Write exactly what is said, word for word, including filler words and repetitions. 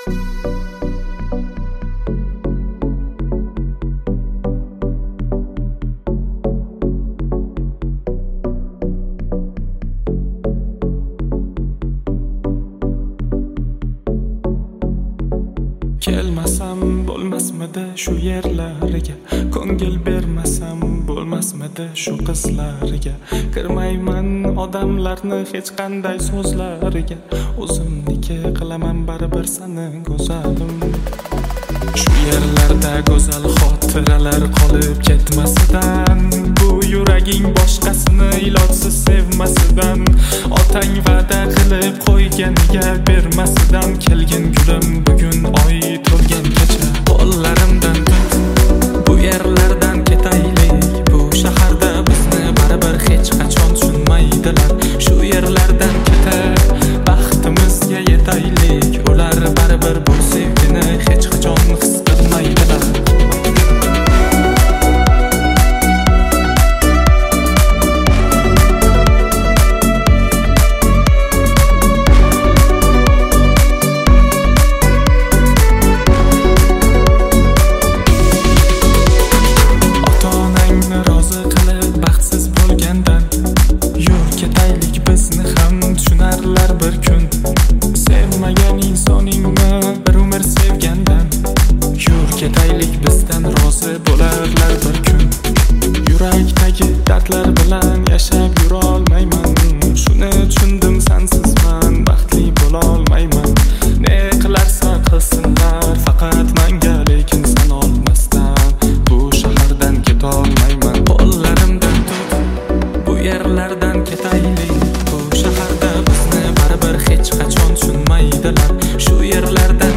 Kelmasam bo'lmasmidi shu yerlariga, ko'ngil bermasam bo'lmasmidi shu qizlariga, kirmayman odamlarni hech qanday so'zlariga, o'zimniki qilaman baribir seni go'zalim. Shu yerlarda go'zal xotiralar qolib ketmasidan, bu yuraging boshqasini ilojsiz sevmasidan, otang va'da qilib qo'yganiga bermasidan, kelgin gulim bugun oy to'lgan kecha, qo'llarimdan tut, bu yerlardan ketaylik, bu shaharda bizni baribir hech qachon tushunmaydilar. Shu yerlardan ketib baxtimizga yetaylik, ular baribir bu sevgini hech qachon his qilmaydilar. Bir kun sevmagan insoningni bir umr sevgandan, yur ketaylik bizdan rozi bo'larlar bir kun. Yurakdagi dardlar bilan yashab yura olmayman, shuni tushundim sensizman baxtli bo'la olmayman. Ne qilarsa qilsinlar faqat menga, lekin sen olmasdan bu shahardan keta olmayman. Qo'llarimdan tut, bu yerlardan ketaylik, bu shaharda bizni baribir hech qachon tushunmaydilar. Shu yerlardan